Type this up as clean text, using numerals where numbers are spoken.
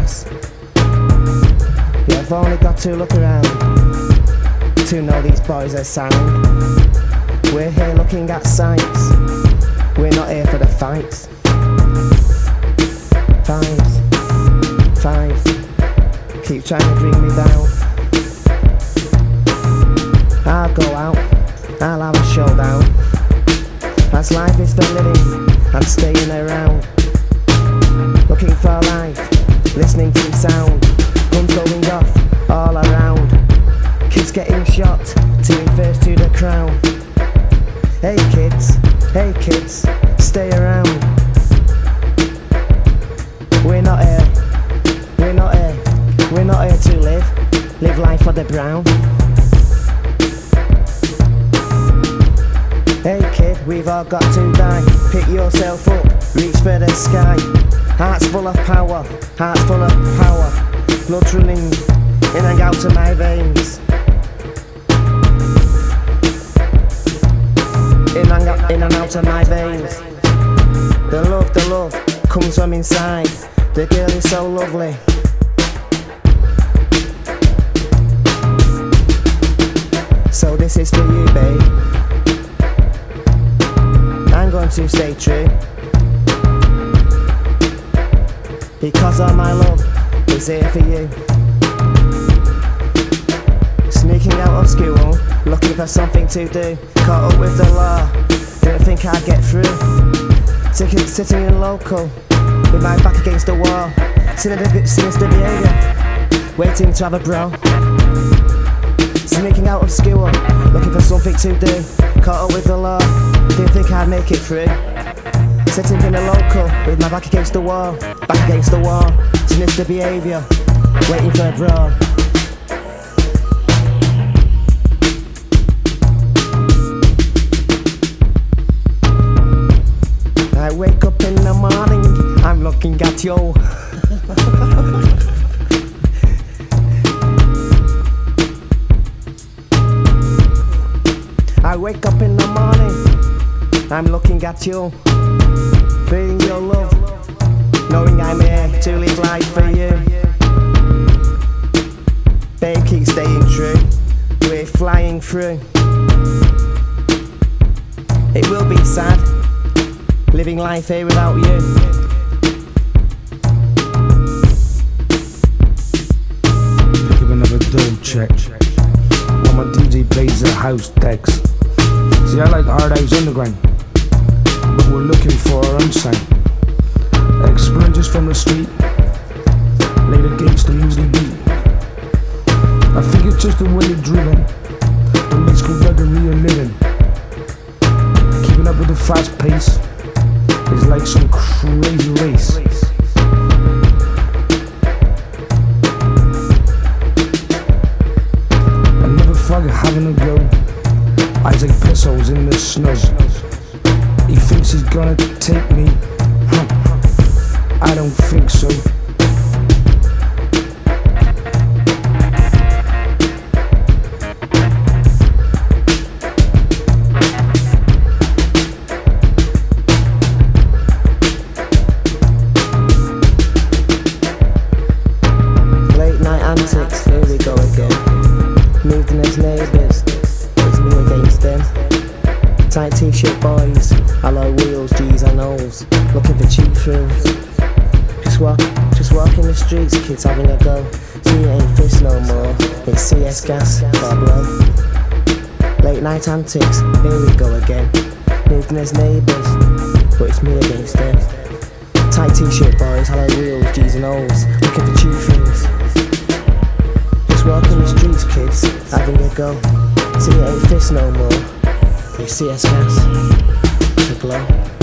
class. You've only got to look around to know these boys are sound. We're here looking at sights, we're not here for the fights. Fives, keep trying to bring me down. I'll go out, I'll have a showdown. As life is for living, I'm staying around. Looking for life, listening to sound. Guns going off all around. Kids getting shot, team first to the crown. Hey kids, stay around. We're not here to live life for the brown. Hey kid, we've all got to die. Pick yourself up, reach for the sky. Hearts full of power, blood running in and out of my veins. In and out of my veins. The love comes from inside. The girl is so lovely. So this is for you, babe. I'm going to stay true, because all my love is here for you. Sneaking out of school, looking for something to do. Caught up with the law, didn't think I'd get through. Sitting in local, with my back against the wall. Sinister behaviour, waiting to have a bro. Sneaking out of school, looking for something to do. Caught up with the law, didn't think I'd make it through. Sitting in a local, with my back against the wall. Sinister behaviour, waiting for a bro. I wake up in the morning, I'm looking at you. I wake up in the morning, I'm looking at you, feeling your love, knowing I'm here to live life for you. Babe, keep staying true, we're flying through. It will be sad, living life here without you. Pick up another dope check while my DJ plays the house decks. See, I like Hard House Underground, but we're looking for our own sound. Experiences from the street, laid against the easily beat. I think it's just the way you're driven that makes Quebecerie a living. Keeping up with the fast pace is like some crazy race. I never forget having a go. Isaac Pisso's in the snow. He thinks he's gonna take me. I don't think so. Antics, here we go again. Moved in as neighbours, it's me against them. Tight t-shirt boys, alloy wheels, G's and O's, looking for cheap thrills. Just walking the streets, kids having a go. See, it ain't fist no more, it's CS gas, got blow. Late night antics, here we go again. Moved in as neighbours, but it's me against them. Tight t-shirt boys, alloy wheels, G's and O's, looking for cheap thrills. Walking the streets, kids, having a go. See, it ain't fist no more. You see us gas, to blow.